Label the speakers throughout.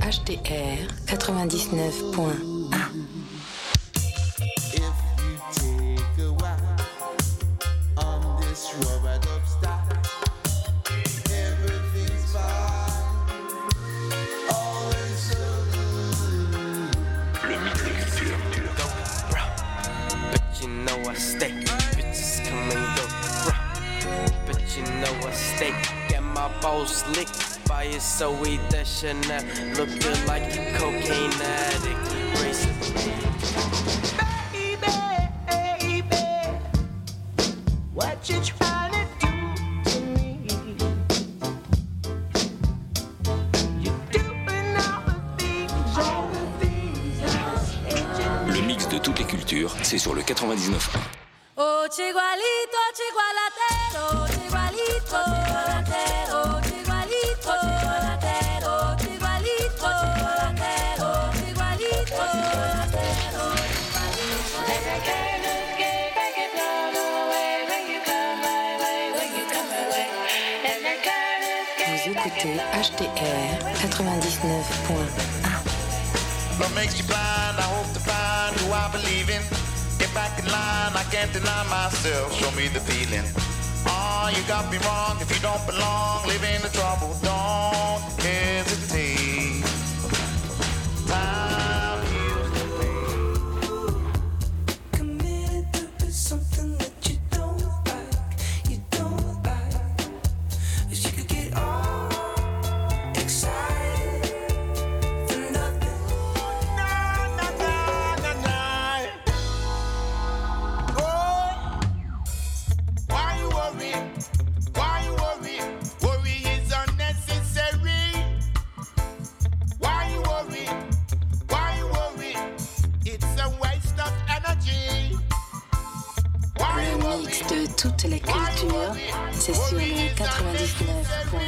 Speaker 1: HDR 99.1.
Speaker 2: Balls licked by it, so we that Chanel looking like a cocaine addict.
Speaker 3: Baby, what you trying to do to me? You doing all the things.
Speaker 4: Le mix de toutes les cultures, c'est sur le 99.1.
Speaker 5: Oh, chigualito, chigualatero, chigualito, chigualatero, chigualito, chigualatero, chigualito, chigualatero, chigualito, chigualatero,
Speaker 1: Vous écoutez HDR 99.1.
Speaker 6: What makes you blind? I hope to find who I believe in. Get back in line, I can't deny myself. Show me the feeling. Oh, you got me wrong. If you don't belong, live in the trouble. Don't hesitate. Time heals the pain.
Speaker 3: Committed to something that you don't like. But you could get all excited for nothing.
Speaker 6: Why you worry? Worry is unnecessary. Why you worry? It's a waste of energy. Why you
Speaker 1: Le
Speaker 6: worry?
Speaker 1: mix de toutes les cultures, c'est sur le 99.1.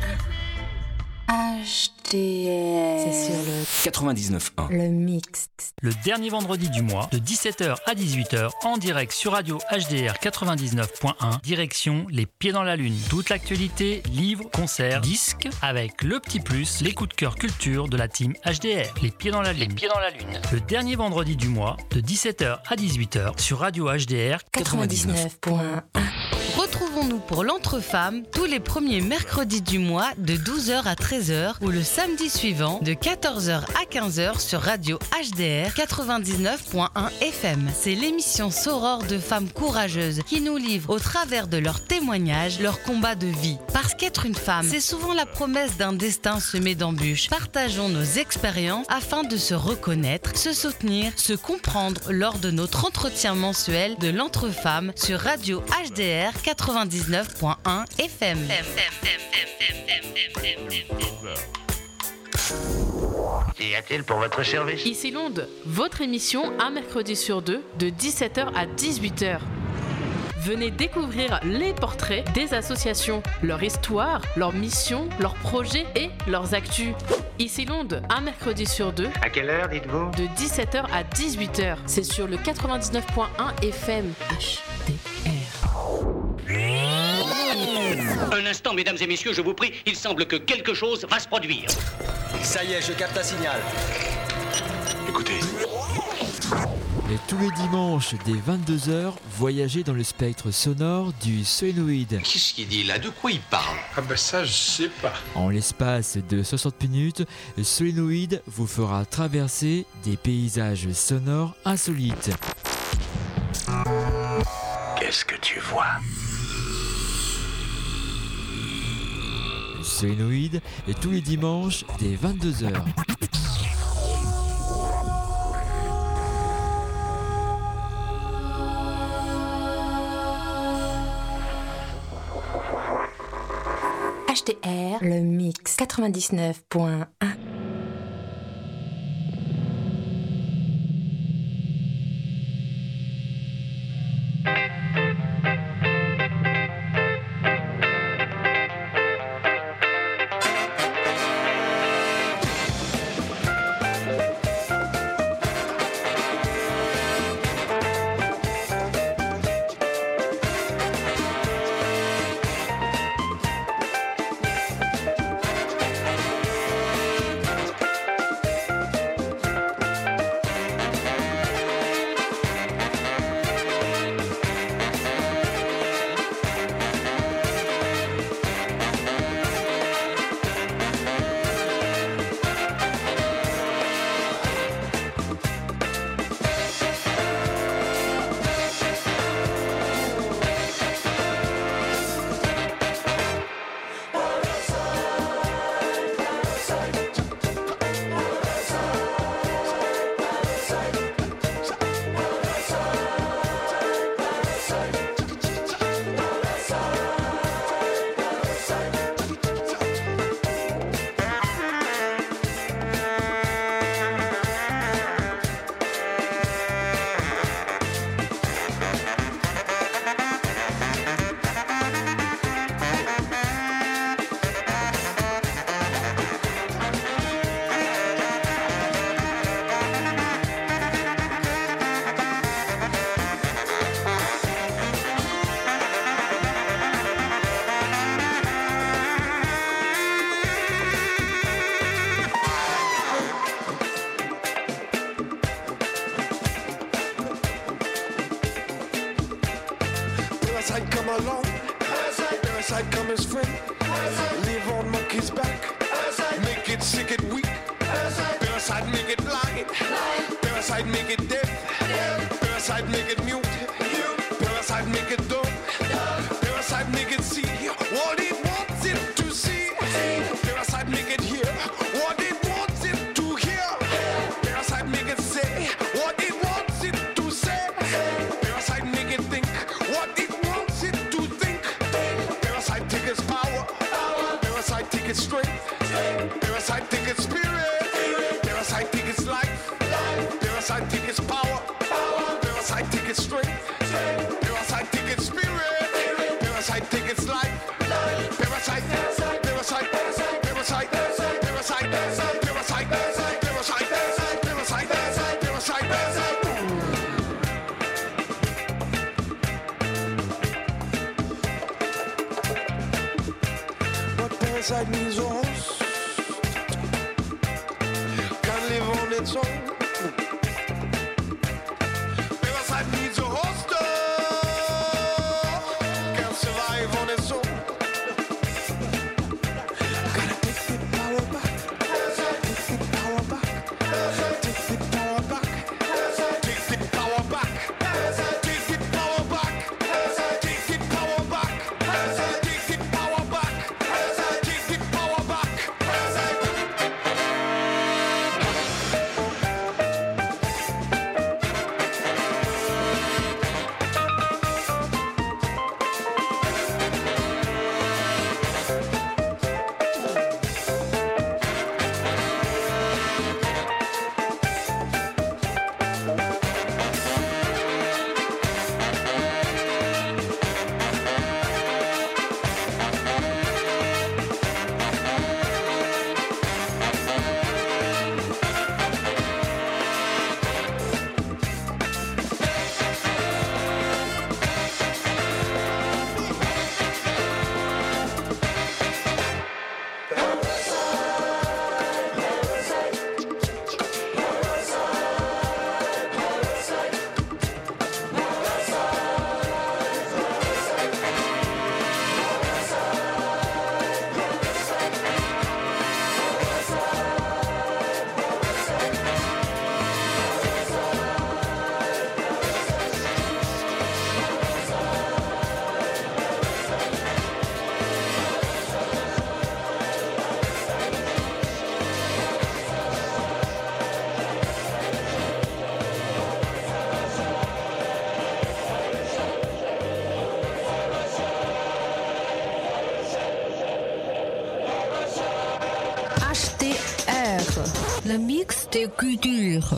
Speaker 1: HDR. C'est sur le
Speaker 4: 99.1.
Speaker 1: Le mix.
Speaker 7: Le dernier vendredi du mois, de 17h à 18h, en direct sur Radio HDR 99.1, direction Les Pieds dans la Lune. Toute l'actualité, livres, concerts, disques, avec le petit plus, les coups de cœur culture de la team HDR. Les Pieds dans la Lune. Le dernier vendredi du mois, de 17h à 18h, sur Radio HDR
Speaker 1: 99.1.
Speaker 8: Retrouvons-nous pour l'Entre-Femmes tous les premiers mercredis du mois de 12h à 13h ou le samedi suivant de 14h à 15h sur Radio HDR 99.1 FM. C'est l'émission Soror de femmes courageuses qui nous livrent au travers de leurs témoignages leur combat de vie. Parce qu'être une femme, c'est souvent la promesse d'un destin semé d'embûches. Partageons nos expériences afin de se reconnaître, se soutenir, se comprendre lors de notre entretien mensuel de l'Entre-Femmes sur Radio HDR 99.1 FM.
Speaker 9: Qu'y a-t-il pour votre service?
Speaker 10: Ici Londres, votre émission un mercredi sur deux de 17h à 18h. Venez découvrir les portraits des associations, leur histoire, leur mission, leurs projets et leurs actus. Ici Londres, un mercredi sur deux.
Speaker 9: À quelle heure, dites-vous?
Speaker 10: De 17h à 18h. C'est sur le 99.1 FM. HDR.
Speaker 11: Un instant, mesdames et messieurs, je vous prie, il semble que quelque chose va se produire.
Speaker 12: Ça y est, je capte un signal.
Speaker 4: Écoutez.
Speaker 13: Et tous les dimanches dès 22h, voyagez dans le spectre sonore du solénoïde.
Speaker 12: Qu'est-ce qu'il dit là? De quoi il parle? Ah ben ça, je sais pas.
Speaker 13: En l'espace de 60 minutes, Solénoïde vous fera traverser des paysages sonores insolites.
Speaker 12: Qu'est-ce que tu vois?
Speaker 13: Solénoïde et tous les dimanches dès 22h.
Speaker 1: HDR, le mix 99.1.
Speaker 14: Parasite come along, parasite come as friend. Live on monkey's back, make it sick and weak. Parasite make it blind, parasite make it deaf. Parasite make it mute, parasite make it dumb. Parasite make it see what it wants it to see. Parasite make it hear what it wants it to hear. Parasite make it say what it wants it to say. Parasite make it think what it wants it to think. Parasite take its power, parasite take its strength. Parasite take its spirit, parasite take its life. Parasite take its power, parasite take its strength. Parasite take its spirit, parasite take its life. Parasite, parasite, parasite, parasite, parasite, parasite, parasite, parasite, parasite, parasite. But parasite needs a host, can't live on its own. Parasite needs a host, can't survive on its own. Gotta take the power back, take the power back, take the power back, take the power back, take the power back, take the power back, take the power back, take the power back.
Speaker 15: HDR, le mix des cultures.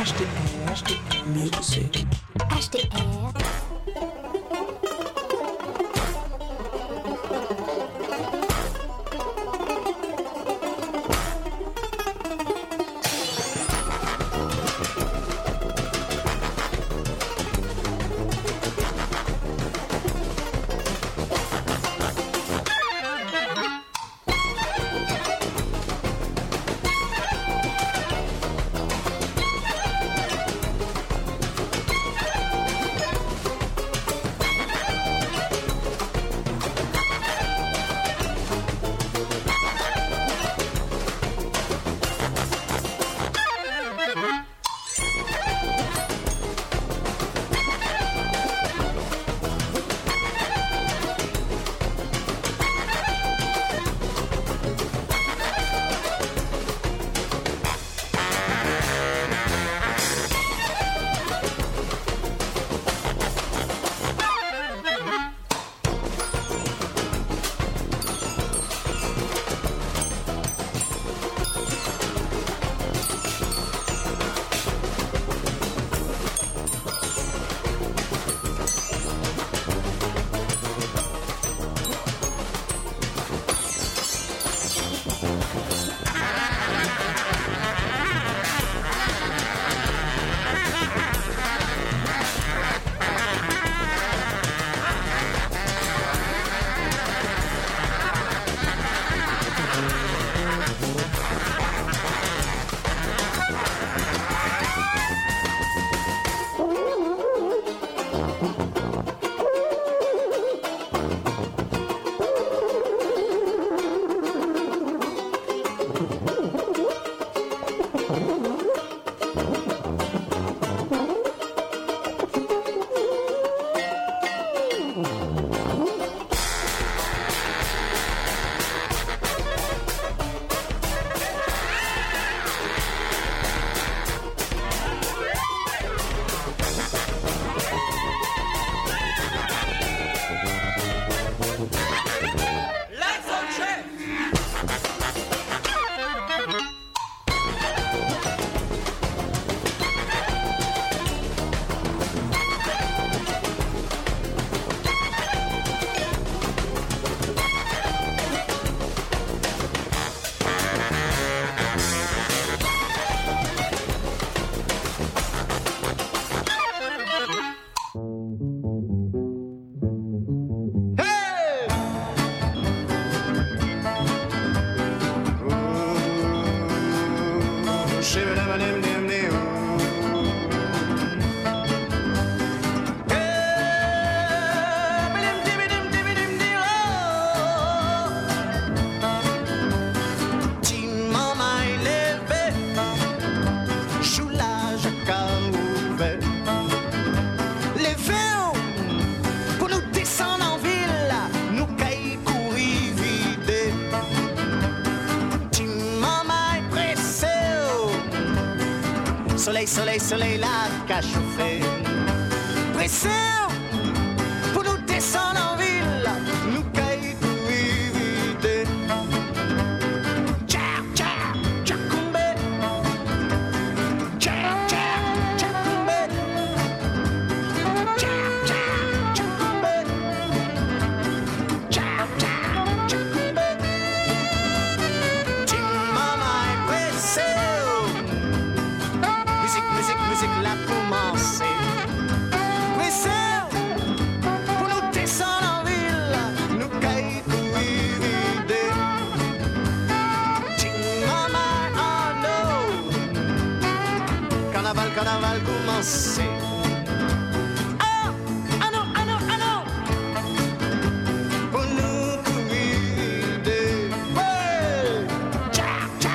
Speaker 3: HDR Music.
Speaker 1: HDR.
Speaker 16: Soleil, soleil, soleil, la qu'à chauffer. Pressé pour nous descendre en ville, nous caille pour éviter. Tcha, tcha, tcha, kumbe. Tcha, tcha, tcha, kumbe. Tcha, tcha, tcha, kumbe. Tcha, tcha, tcha, kumbe. Tim mama est pressé. Musique l'a commencé. Pressé pour nous descendre en ville, nous caille pour éviter. Ting mama, oh no. Carnaval, carnaval commencé. Oh, ah non, ah non, ah non. Pour nous pour éviter. Ouais, tcha, tcha.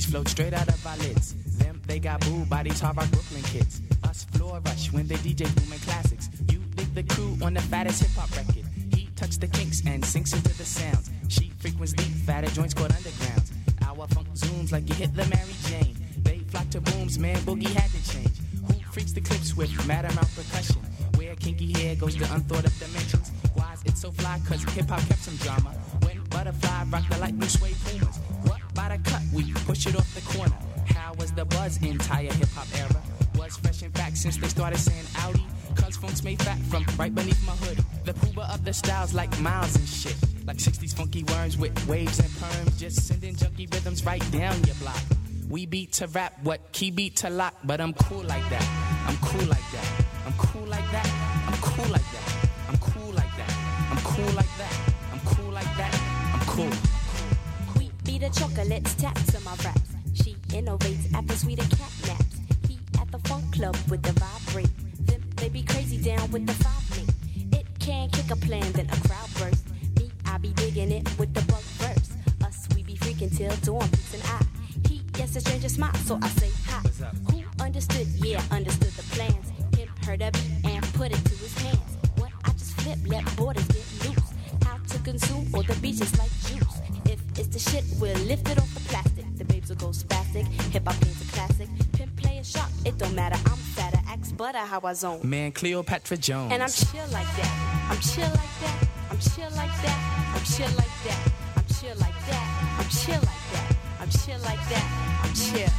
Speaker 17: float straight out of our lids. Them, they got booed by these hard rock Brooklyn kids. Us floor rush when they DJ booming classics. You dig the crew on the fattest hip-hop record. He tucks the kinks and sinks into the sounds. She frequents deep, fatter joints called undergrounds. Our funk zooms like you hit the Mary Jane. They flock to booms, man, Boogie had to change. Who freaks the clips with mad amount percussion? Where kinky hair goes to unthought of dimensions. Why is it so fly? Cause hip-hop kept some drama. When Butterfly rocked the light blue suede Pumas. What by the cut? We push it off the corner. How was the buzz entire hip-hop era? Was fresh in fact since they started saying Audi. Cause funk's made fat from right beneath my hood. The pooba of the styles like Miles and shit. Like 60s funky worms with waves and perms. Just sending junky rhythms right down your block. We beat to rap, what key beat to lock. But I'm cool like that. I'm cool like that. I'm cool like that. I'm cool like that. I'm cool like that. I'm cool like that. I'm cool like that. I'm cool.
Speaker 18: Wheat beat the chocolates, taps on my raps. She innovates after sweeter cat naps. He at the funk club with the vibrate. Them they be crazy down with the 5 link. It can kick a plan, then a crowd burst. Me, I be digging it with the bug verse. Us, we be freaking till dawn, peace and I. He gets a stranger smile, so I say hi. Who understood? Yeah, understood the plans. Him heard of it and put it to his hands. What I just flip, let borders get loose. How to consume all the beaches like juice. If it's the shit, we'll lift it off the plastic. The babes will go spastic. Hip hop game's a classic. Pimp play a shot, it don't matter. I'm fatter, axe butter, how I zone.
Speaker 17: Man, Cleopatra Jones.
Speaker 18: And I'm chill like that. I'm chill like that. I'm chill like that. I'm chill like that. I'm chill like that. I'm chill like that. I'm chill like that. I'm chill.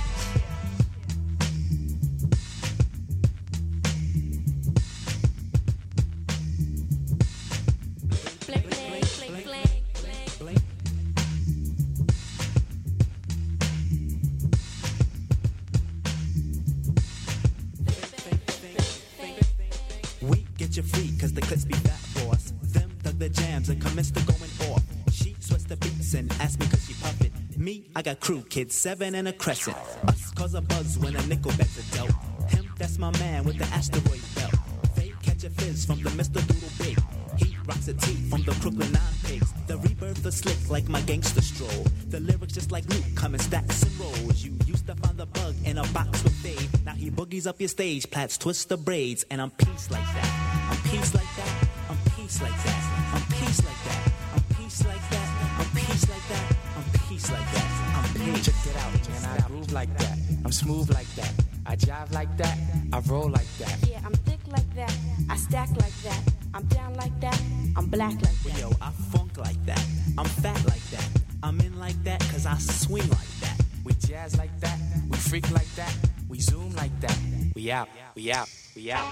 Speaker 19: Your free, cause the clips be fat for us. Them dug the jams and commenced to going off. She sweats the beats and asked me cause she puffin'. Me, I got crew kids, 7 and a crescent. Us cause a buzz when a nickel bags are dealt. Him, that's my man with the asteroid belt. They catch a fizz from the Mr. Doodle Big. He rocks a tee from the Crooklyn 9 pigs. The rebirth is slick like my gangster stroll. The lyrics just like Luke, come in stacks and rolls. You used to find the bug in a box with Dave. Now he boogies up your stage, plats twist the braids. And I'm peace like that. I'm peace like that. I'm peace like that. I'm peace like that. I'm peace like that. I'm peace like that. I'm peace like that. I'm peace.
Speaker 17: Check it out, man. I groove like that. I'm smooth like that. I jive like that. I roll like that.
Speaker 18: Yeah, I'm thick like that. I stack like that. I'm down like that. I'm black like that.
Speaker 19: Yo, I funk like that. I'm fat like that. I'm in like that cause I swing like that.
Speaker 17: We jazz like that. We freak like that. We zoom like that. We out. We out. We out.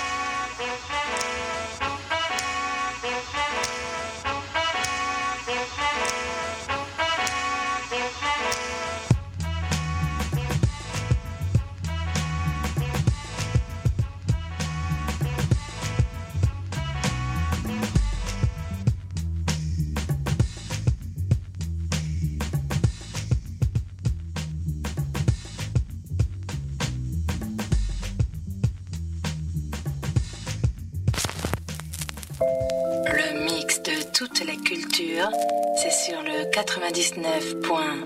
Speaker 1: Le mix de toute la culture, c'est sur le 99.1.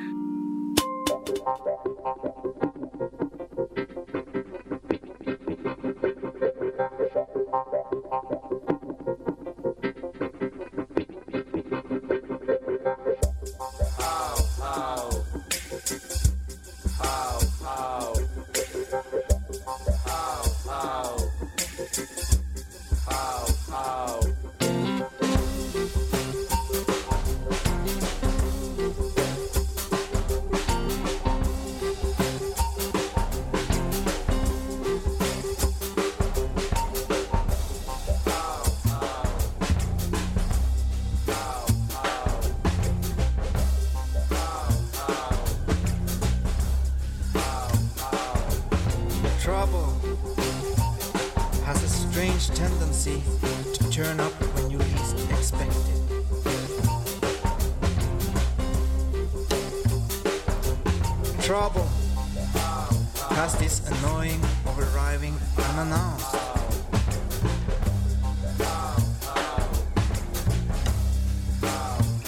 Speaker 20: Tendency to turn up when you least expect it. Trouble has this annoying of arriving unannounced.